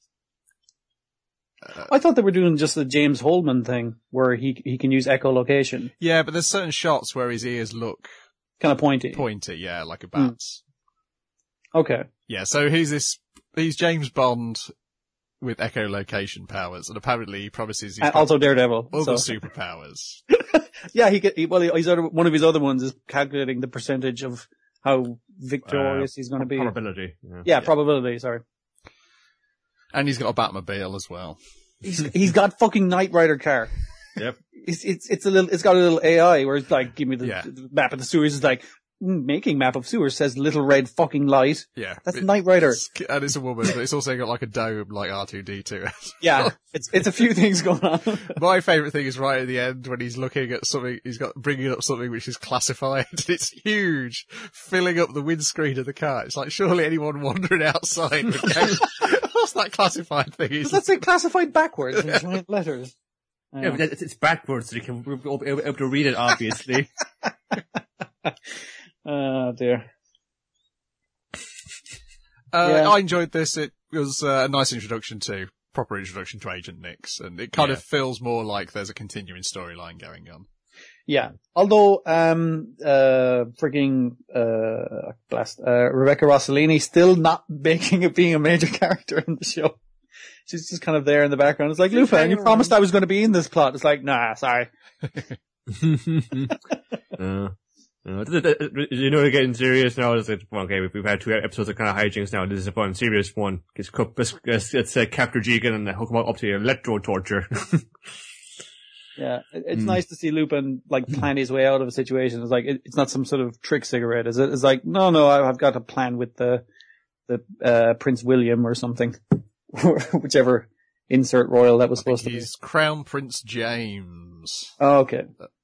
I thought they were doing just the James Holman thing, where he he can use echolocation, yeah, but there's certain shots where his ears look kind of pointy. pointy, yeah, like a Hmm. bat's. Okay. Yeah, so he's this, he's James Bond with echolocation powers, and apparently he promises he's And got also Daredevil. other So. superpowers. Yeah, he, get, he well, he, he's other, one of his other ones is calculating the percentage of how victorious he's going to be. Probability. Yeah. Yeah, yeah. probability. Sorry. And he's got a Batmobile as well. He's he's got fucking Knight Rider car. Yep. It's it's it's a little it's got a little A I where it's like, give me the, Yeah. the map of the sewers. It's like, making Map of Sewers says Little Red fucking Light. Yeah. That's it, Knight Rider. It's, and it's a woman, but it's also got like a dome like R two D two. Yeah, it's it's a few things going on. My favourite thing is right at the end when he's looking at something, he's got bringing up something which is classified, and it's huge, filling up the windscreen of the car. It's like, surely anyone wandering outside would go, what's that classified thing? Does that say classified backwards in giant letters? Yeah, but it's, it's backwards, so you can be able, able to read it, obviously. Oh, dear. Uh, Yeah. I enjoyed this. It was uh, a nice introduction to, proper introduction to Agent Nix, and it kind Yeah. of feels more like there's a continuing storyline going on. Yeah. Although, um, uh, frigging, uh, blast, uh, Rebecca Rossellini still not making it being a major character in the show. She's just kind of there in the background. It's like, Lupin, you promised I was going to be in this plot. It's like, nah, sorry. uh, uh, you know, they're getting serious now. It's like, okay, we've, we've had two episodes of kind of hijinks now. This is a fun, serious one. Let's, let's, let's, let's uh, capture Jigen and hook him up to electro torture. Yeah. It, it's Mm. nice to see Lupin, like, plan his way out of a situation. It's like, it, it's not some sort of trick cigarette, is it? It's like, no, no, I, I've got a plan with the, the, uh, Prince William or something. Whichever insert royal that was I think supposed to be. he's Crown Prince James. Oh, okay.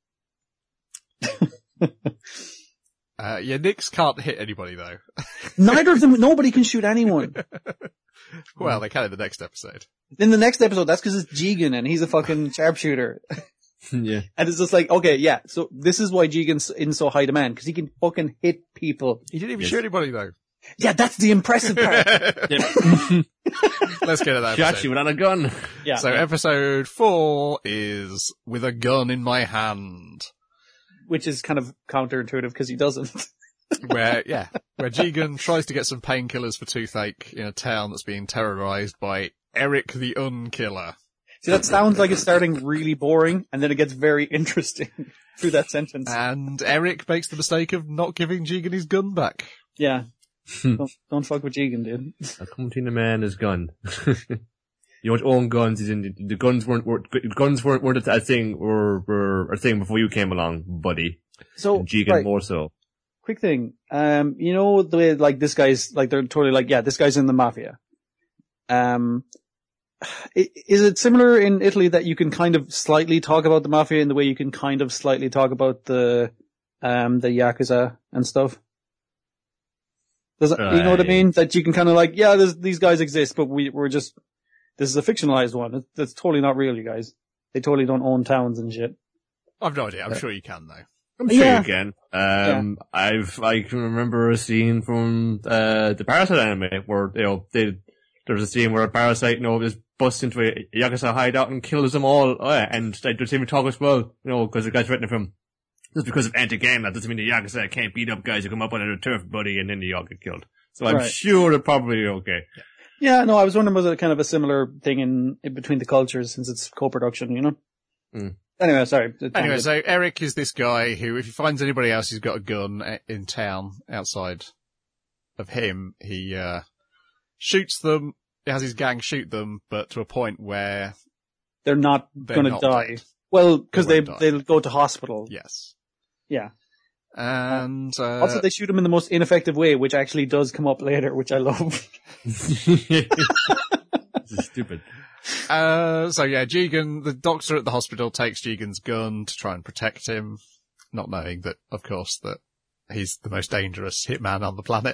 Uh, yeah, Nix can't hit anybody though. Neither of them, nobody can shoot anyone. Well, they can in the next episode. In the next episode, that's because it's Jigen and he's a fucking sharpshooter. Yeah. And it's just like, okay, yeah, so this is why Jigen's in so high demand, because he can fucking hit people. He didn't even Yes. shoot anybody though. Yeah, that's the impressive part. Let's get to that She episode. actually without a gun. Yeah. So episode four is With a Gun in My Hand. Which is kind of counterintuitive because he doesn't. Where, yeah, where Jigen tries to get some painkillers for toothache in a town that's being terrorized by Eric the Unkiller. See, that sounds like it's starting really boring and then it gets very interesting through that sentence. And Eric makes the mistake of not giving Jigen his gun back. Yeah. don't, don't fuck with Jigen, dude. A Compton man is gun. You don't own guns. He's in the, the guns weren't, were, guns weren't, weren't a thing, were, were a thing before you came along, buddy. So, And Jigen right, more so. quick thing. Um, you know the way, like, this guy's, like, they're totally like, yeah, this guy's in the mafia. Um, i- is it similar in Italy that you can kind of slightly talk about the mafia in the way you can kind of slightly talk about the, um, the Yakuza and stuff? Does it, you know what I Right. mean? That you can kind of like, yeah, there's, these guys exist, but we, we're just, this is a fictionalized one. It's, that's totally not real, you guys. They totally don't own towns and shit. I've no idea. I'm sure you can though. I'm sure Yeah. you can. Um, I've, I can remember a scene from, uh, the Parasite anime where, you know, they, there was a scene where a parasite, you know, just busts into a Yakuza hideout and kills them all. Oh, yeah, and they just even talk as well, you know, because the guy's written from, just because of anti-gang, that doesn't mean the Yakuza can't beat up guys who come up on their turf, buddy, and then they all get killed. So I'm Right. sure they're probably okay. Yeah, no, I was wondering was it kind of a similar thing in, in between the cultures since it's co-production, you know? Mm. Anyway, sorry. Anyway, so Eric is this guy who, if he finds anybody else who's got a gun a- in town outside of him, he, uh, shoots them, has his gang shoot them, but to a point where, they're not They're gonna not die. dead. Well, because They they, won't die. they'll go to hospital. yes. Yeah. And, uh, Also, they shoot him in the most ineffective way, which actually does come up later, which I love. This is stupid. uh, so yeah, Jigen, the doctor at the hospital takes Jigen's gun to try and protect him, not knowing that, of course, that he's the most dangerous hitman on the planet.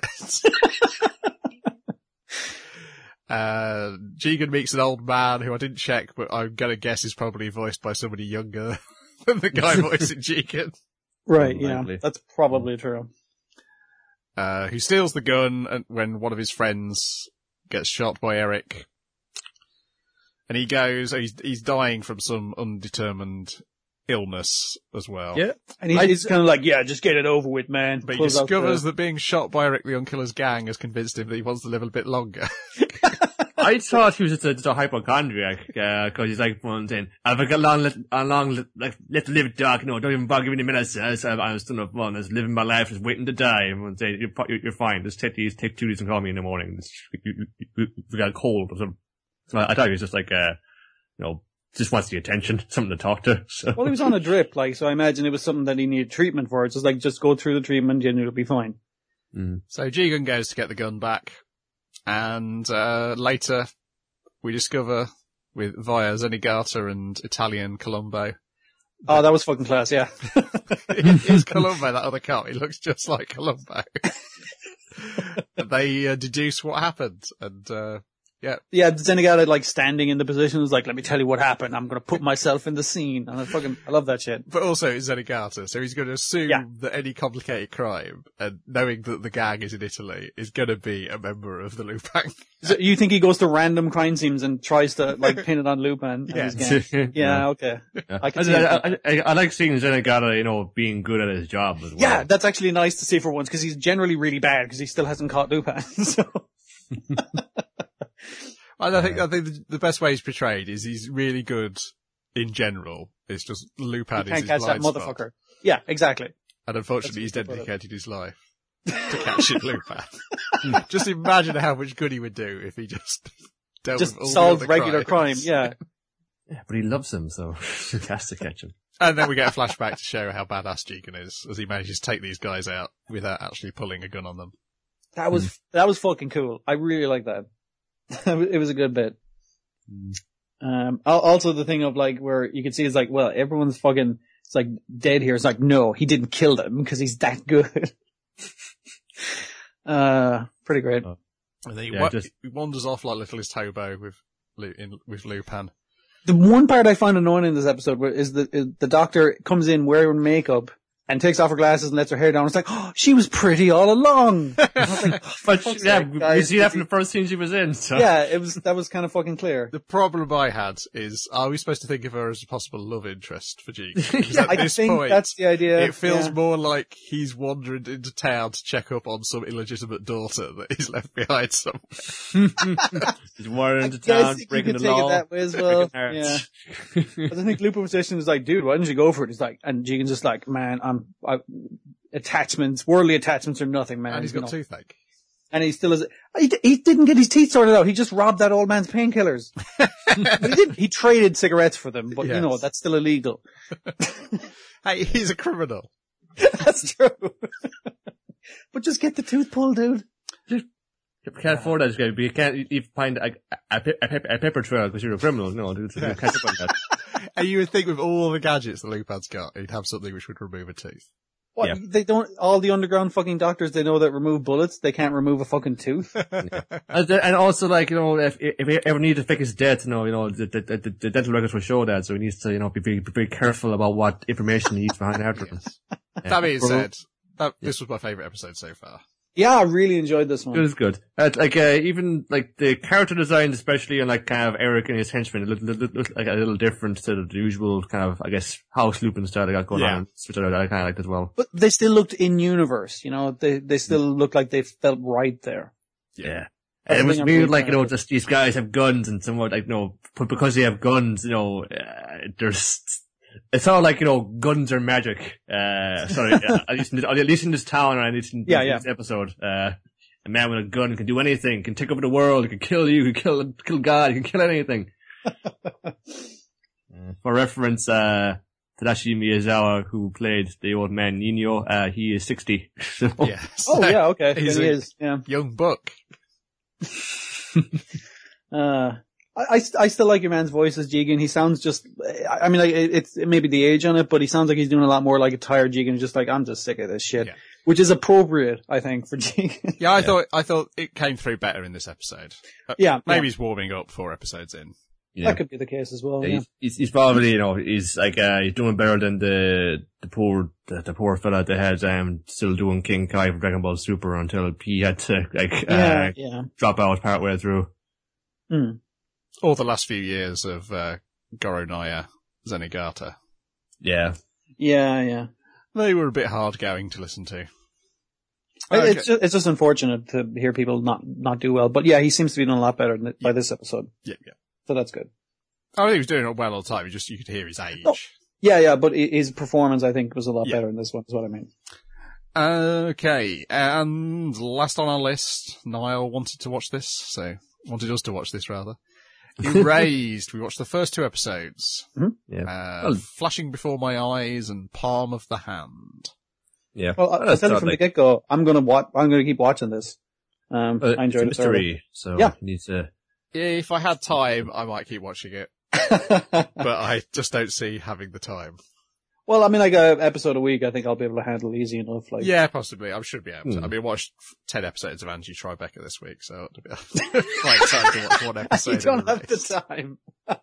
Uh, Jigen meets an old man who I didn't check, but I'm gonna guess is probably voiced by somebody younger than the guy voicing Jigen, Right, yeah. Unlikely. That's probably true. uh, who steals the gun and when one of his friends gets shot by Eric. And he goes, he's, he's dying from some undetermined illness as well. Yeah. And he's, I- he's kind of like, yeah, just get it over with, man. But he Pulls out discovers the- that being shot by Eric the Unkiller's gang has convinced him that he wants to live a bit longer. I thought he was just a, just a hypochondriac, uh, cause he's like one saying, I've got long, let, a long, let, like, let to live, dog, no, don't even bother giving me minutes, I was, I was still fun, I was living my life, just waiting to die, everyone say, you're, you're, you're fine, just take these, take two of these and call me in the morning, just, you, you, you, you got a cold or something. So I, I thought he was just like, uh, you know, just wants the attention, something to talk to. So. Well, he was on a drip, like, so I imagine it was something that he needed treatment for. It's just like, just go through the treatment and it'll be fine. Mm. So Jigen goes to get the gun back, and uh, later we discover with via Zenigata and Italian Columbo. Oh, that was fucking class, yeah. It's Columbo, that other cop. He looks just like Columbo. They uh, deduce what happened, and uh, yeah. Yeah, Zenigata, like, standing in the position was like, let me tell you what happened. I'm gonna put myself in the scene. And I fucking, I love that shit. But also it's Zenigata, so he's going to assume Yeah. that any complicated crime, and knowing that the gang is in Italy, is going to be a member of the Lupin. So you think he goes to random crime scenes and tries to, like, pin it on Lupin? And Yes. his gang? Yeah, okay. Yeah. I can I, see it. I, I, I like seeing Zenigata, you know, being good at his job as well. Yeah, that's actually nice to see for once, because he's generally really bad, because he still hasn't caught Lupin. So. I think, I think the, the best way he's portrayed is he's really good in general. It's just Lupin You is can't his catch that blind motherfucker. spot. Yeah, exactly. And unfortunately he's That's what dedicated his life to catching Lupin. Just imagine how much good he would do if he just dealt Just with all solve the other regular crime, crimes. yeah. Yeah, but he loves him, so he has to catch him. And then we get a flashback to show how badass Jigen is as he manages to take these guys out without actually pulling a gun on them. That was, that was fucking cool. I really like that. It was a good bit. Um, al- also the thing of like, where you can see is like, well, everyone's fucking, it's like dead here. It's like, no, he didn't kill them because he's that good. uh, pretty great. Oh. And then he, Yeah, wa- just- he wanders off like littlest hobo with, Lu- in, with Lupin. The one part I find annoying in this episode where is the, is the doctor comes in wearing makeup and takes off her glasses and lets her hair down. It's like, oh, she was pretty all along. And I was like, oh, But fuck's yeah, sake, we guys. see that from the first scene she was in. So. Yeah, it was, that was kind of fucking clear. The problem I had is, are we supposed to think of her as a possible love interest for Jigen? Because at I this think point, that's the idea. it feels yeah. more like he's wandering into town to check up on some illegitimate daughter that he's left behind somewhere. He's wandering into Guess town, you breaking could the take law. it that way as well. breaking Yeah. hearts. I think Lupin was sitting was like, dude, why didn't you go for it? He's like, and Jigen's just like, man, I'm, I, attachments, worldly attachments are nothing, man. And he's you got know. toothache. And he still is, he, he didn't get his teeth sorted out. He just robbed that old man's painkillers. But he did, he traded cigarettes for them, but you Yes. know, that's still illegal. Hey, he's a criminal. That's true. But just get the tooth pulled, dude. You can't afford that, but you can't you find a, a, pe- a, pe- a paper trail because you're a criminal. No, dude, you can't up on that. And you would think with all the gadgets that Lupin's got, he'd have something which would remove a tooth. What, Yeah. they don't, all the underground fucking doctors, they know that remove bullets, they can't remove a fucking tooth. And, th- and also, like, you know, if, if he ever needs to fix his debt, you know, you know, the, the, the, the dental records will show that, so he needs to, you know, be very, be very careful about what information he needs behind after him. Yeah. That being Well, said, that, this was my favourite episode so far. Yeah, I really enjoyed this It one. was good. Uh, like, uh, even, like, the character designs, especially, and, like, kind of Eric and his henchmen, look, look, look, look like a little different to the usual kind of, I guess, house Lupin style they got going Yeah. on, which I, I kind of liked as well. But they still looked in universe, you know, they, they still looked like they felt right there. Yeah. That's And it the was thing I'm weird, really like, you know, proud just these guys have guns and somewhat, like, you know, but because they have guns, you know, uh, there's, it's all like, you know, guns are magic. Uh, sorry, uh, at least in this, at least in this town, or at least in, Yeah, in yeah. this episode, uh, a man with a gun can do anything, can take over the world, can kill you, can kill, kill God, can kill anything. uh, for reference, uh, Tadashi Miyazawa, who played the old man Nino, uh, he is sixty. So, Yes. Oh yeah, okay. He's Yeah, he a- is, yeah. Young buck. Uh, I, I, st- I still like your man's voice as Jigen. He sounds just, I, I mean, like, it, it's it may be the age on it, but he sounds like he's doing a lot more like a tired Jigen, just like, I'm just sick of this shit. Yeah. Which is appropriate, I think, for Jigen. Yeah, I thought, I thought it came through better in this episode. Uh, Yeah, Maybe yeah. he's warming up four episodes in. yeah. That could be the case as well, Yeah, yeah. he's, he's, he's probably, you know, he's like, uh, he's doing better than the, the poor, the, the poor fella that had, um, still doing King Kai for Dragon Ball Super until he had to, like, Yeah, uh, yeah. drop out partway through. Mm. Or the last few years of, uh, Goro Naya, Zenigata. Yeah. Yeah, yeah. They were a bit hard going to listen to. It- Okay. It's just, it's just unfortunate to hear people not, not do well. But yeah, he seems to be doing a lot better than, by this episode. Yeah, yeah. So that's good. I think he was doing it well all the time. He just, you could hear his age. Oh. Yeah, yeah, but i- his performance, I think, was a lot Yeah. better in this one, is what I mean. Okay, and last on our list, Niall wanted to watch this, so wanted us to watch this rather. Erased. We watched the first two episodes. Yeah. Uh, Well- Flashing Before My Eyes and Palm of the Hand. Yeah. Well, I, I That's said it not from like- the get-go. I'm gonna watch. I'm gonna keep watching this. Um, Uh, I enjoyed it. it's a thoroughly. mystery, so Yeah. you need to. If I had time, I might keep watching it, but I just don't see having the time. Well, I mean, like a episode a week, I think I'll be able to handle easy enough. Like, Yeah, possibly. I should be able to. Hmm. I mean, I watched ten episodes of Angie Tribeca this week, so I ought to be able to find time to watch one episode. you don't in a have the race. time.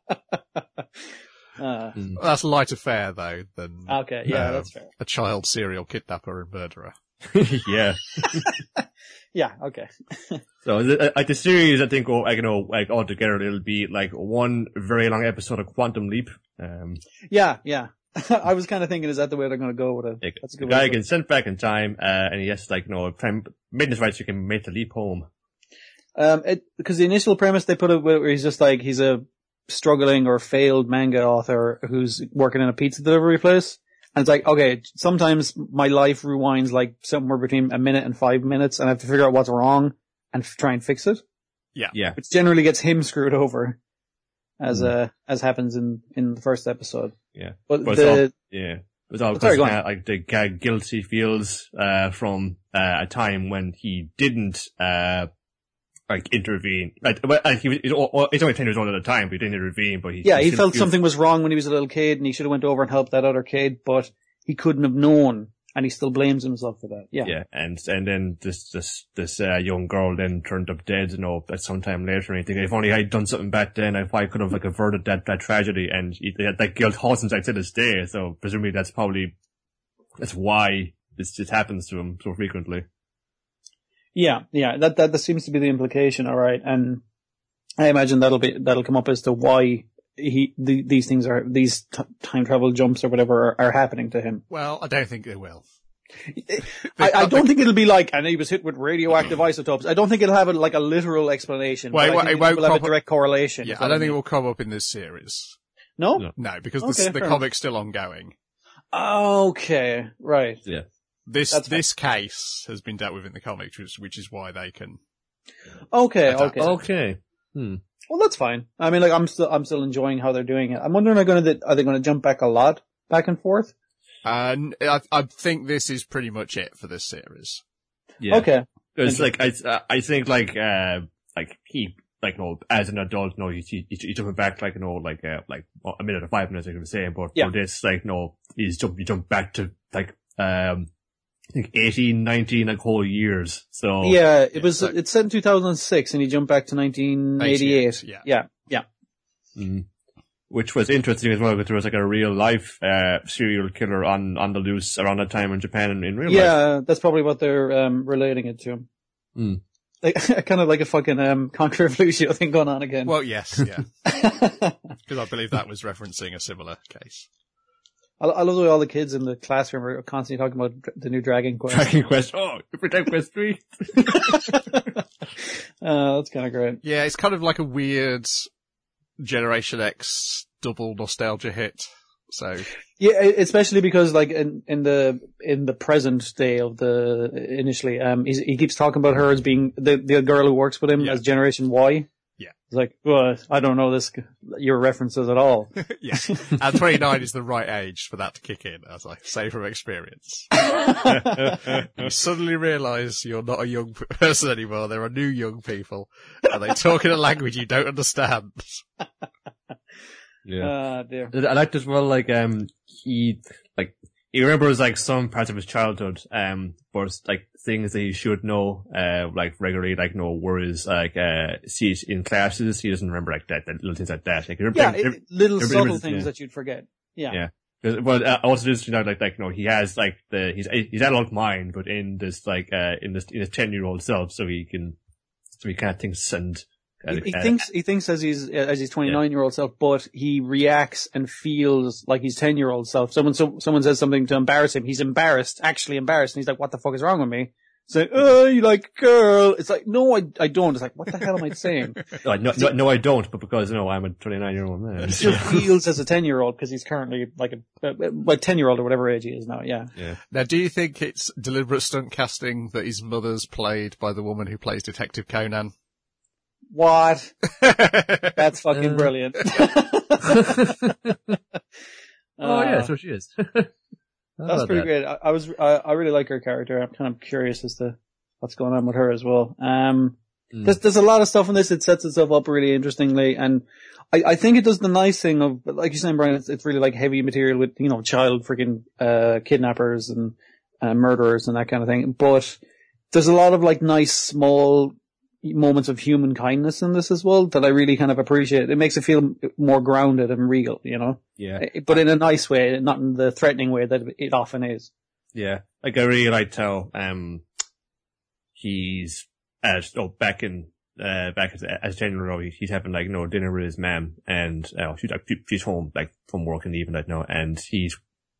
uh, Mm. Well, that's lighter fare, though, than okay, yeah, uh, that's fair. a child serial kidnapper and murderer. yeah. Yeah, okay. So the- like the series, I think, oh, I know, like altogether, it'll be like one very long episode of Quantum Leap. Um, Yeah, yeah. I was kind of thinking, is that the way they're going to go with it? like, That's a the good guy way. to gets sent back in time, uh, and he has to, like, you know, try and make this right so he can make the leap home. Um, it, because the initial premise they put it where he's just like, he's a struggling or failed manga author who's working in a pizza delivery place. And it's like, okay, sometimes my life rewinds like somewhere between a minute and five minutes and I have to figure out what's wrong and f- try and fix it. Yeah. Which generally gets him screwed over. As, Mm. uh, as happens in, in the first episode. Yeah. But, But the, it's all, yeah. It's all Sorry, because, go on. uh, like, the kind of guilt he feels, uh, from, uh, a time when he didn't, uh, like, intervene. Like, well, like he was, he's o- he's only ten years old at the time, but he didn't intervene, but he, yeah, he still felt feels- something was wrong when he was a little kid and he should have went over and helped that other kid, but he couldn't have known and he still blames himself for that. Yeah. Yeah, and and then this this this uh, young girl then turned up dead, you know, at some time later. And you think, if only I'd done something back then, if I could have like averted that that tragedy. And he, that, that guilt haunts him like to this day. So presumably that's probably that's why this just happens to him so frequently. Yeah, yeah, that, that, that seems to be the implication, alright, and I imagine that'll be, that'll come up as to why he, the, these things are, these t- time travel jumps or whatever are, are happening to him. Well, I don't think they will. I, I don't think it'll be like, and he was hit with radioactive isotopes. I don't think it'll have a, like a literal explanation. Well, but it I think it won't will have pop a up- direct correlation. Yeah, is I what don't think it mean. will come up in this series. No? No. No, because the, Okay, the fair comic's still ongoing. Okay, right. Yeah. This That's fine. this case has been dealt with in the comics, which, which is why they can. Okay, Adapt. okay. Okay. Hmm. Well, that's fine. I mean, like, I'm still, I'm still enjoying how they're doing it. I'm wondering, are going to, are they going to jump back a lot, back and forth? And I, I think this is pretty much it for this series. Yeah. Okay. Because like I uh, I think like uh like he like you know as an adult you know he he he's jumping back like you know like uh, like well, a minute or five minutes like I was saying, but Yeah. for this like you know he's jump you jump back to like um I think eighteen, nineteen like whole years. So Yeah, it was, so- it's set in two thousand six and he jumped back to nineteen eighty-eight. Yeah. Yeah, yeah. Mhm. Which was interesting as well because there was like a real life uh serial killer on on the loose around that time in Japan in, in real life. Yeah, that's probably what they're, um, relating it to. Mm. Like, kind of like a fucking, um, Contra Lucio thing going on again. Well, yes, yeah. Because I believe that was referencing a similar case. I, I love the way all the kids in the classroom are constantly talking about dr- the new Dragon Quest. Dragon Quest. Oh, Dragon Quest three. uh, that's kind of great. Yeah, it's kind of like a weird Generation X double nostalgia hit. So, Yeah, e- especially because like in, in the in the present day of the initially, um, he's, he keeps talking about her as being the the girl who works with him Yeah. as Generation Y. Yeah. It's like, well, I don't know this your references at all. yeah. And twenty-nine is the right age for that to kick in, as I say from experience. You suddenly realise you're not a young p- person anymore. There are new young people, and they talk in a language you don't understand. Yeah. Ah, dear. I liked as well, like, um, he, like, he remembers, like, some parts of his childhood, um, but, like, things that he should know, uh, like, regularly, like, know words, like, uh, see it in classes, he doesn't remember, like, that, that little things like that. Like, he Yeah, remember- it, little every- subtle every- things yeah. that you'd forget. Yeah. Yeah. 'Cause- But uh, also just, you know, like, like, you know, he has, like, the, he's, he's adult mind, but in this, like, uh, in this, in his ten-year-old self, so he can, so he kind of thinks and, He, he uh, thinks he thinks as he's as his twenty-nine year old self, but he reacts and feels like his ten year old self. Someone so, someone says something to embarrass him. He's embarrassed, actually embarrassed, and he's like, "What the fuck is wrong with me?" It's like, "Oh, you like girl?" It's like, "No, I I don't." It's like, "What the hell am I saying?" no, no, no, no, I don't, but because, you know, I'm a twenty-nine-year-old man. He still feels as a ten year old because he's currently like a like ten year old or whatever age he is now. Yeah. Yeah. Now, do you think it's deliberate stunt casting that his mother's played by the woman who plays Detective Conan? What? That's fucking Uh. brilliant. Oh yeah, Uh, so she is. That's pretty great. I, I was, I, I really like her character. I'm kind of curious as to what's going on with her as well. Um, Mm. there's, there's a lot of stuff in this. It sets itself up really interestingly. And I, I think it does the nice thing of, like you're saying, Brian, it's, it's really like heavy material with, you know, child freaking, uh, kidnappers and, uh, murderers and that kind of thing. But there's a lot of like nice small moments of human kindness in this as well that I really kind of appreciate. It makes it feel more grounded and real, you know? Yeah. But in a nice way, not in the threatening way that it often is. Yeah. Like, I really liked how, um, he's, at, oh, back in, uh, back as, as general, he's having, like, you know, dinner with his mom, and, uh, she's, like, she's home, like, from work in the evening, like, no, and he's,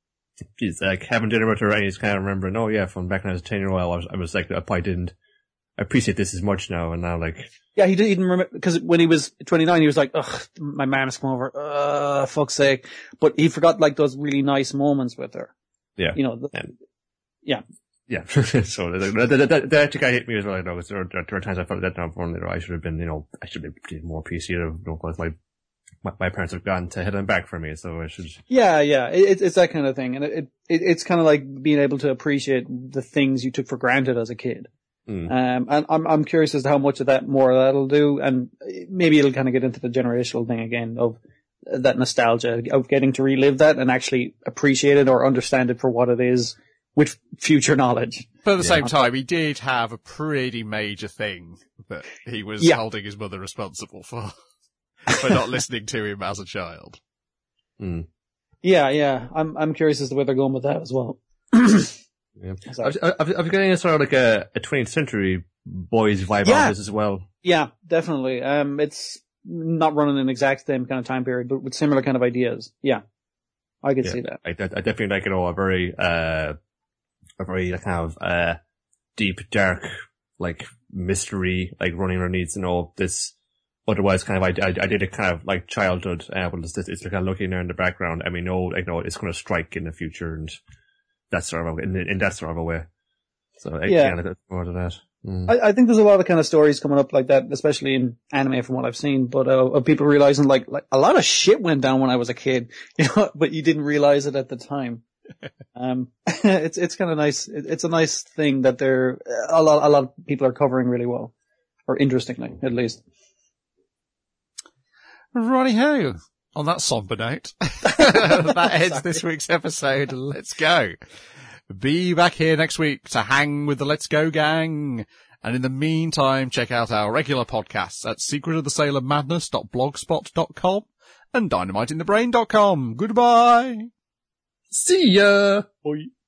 he's, like, having dinner with her, and he's kind of remembering, oh, yeah, from back when I was a ten year old, I was, I was like, I probably didn't appreciate this as much now, and now, like, Yeah, he didn't remember, because when he was twenty-nine, he was like, ugh, my mom's come over, uh, fuck's sake. But he forgot, like, those really nice moments with her. yeah. You know, the, And- yeah. Yeah, so that, that, that, that actually kind of hit me as well, you know, because there, there were times I felt that down for you know, I should have been, you know, I should have been more appreciative, you know, because my, my, my parents have gone to head and back for me, so I should. Yeah, yeah, it, it's that kind of thing. And it, it it's kind of like being able to appreciate the things you took for granted as a kid. Mm. Um, and I'm, I'm curious as to how much of that more that'll do. And maybe it'll kind of get into the generational thing again of that nostalgia of getting to relive that and actually appreciate it or understand it for what it is with future knowledge. But at the Yeah. same time, he did have a pretty major thing that he was Yeah. holding his mother responsible for, for not listening to him as a child. Mm. Yeah, yeah. I'm, I'm curious as to where they're going with that as well. Yeah. I Sorry. was, I, was, I was getting a sort of like a, a twentieth century boys vibe Yeah. on this as well. Yeah, definitely. Um, it's not running an exact same kind of time period, but with similar kind of ideas. Yeah. I could Yeah. see that. I, I definitely like, you know, a very, uh, a very like, kind of, uh, deep, dark, like, mystery, like, running underneath, you know, this, otherwise kind of, I, I, I did a kind of, like, childhood, uh, but it's, it's kind of looking there in the background, and we know, like, no, it's going to strike in the future, and that sort of, in, in that sort of a way. So, I, Yeah. yeah, yeah more to that. Mm. I, I think there's a lot of kind of stories coming up like that, especially in anime from what I've seen, but, uh, of people realizing like, like a lot of shit went down when I was a kid, you know, but you didn't realize it at the time. um, it's, it's kind of nice. It, it's a nice thing that they're, a lot, a lot of people are covering really well, or interestingly, at least. Righty-ho. On that somber note, that ends this week's episode. Let's go. Be back here next week to hang with the Let's Go gang. And in the meantime, check out our regular podcasts at secret of the sailor madness dot blogspot dot com and dynamite in the brain dot com. Goodbye. See ya! Bye.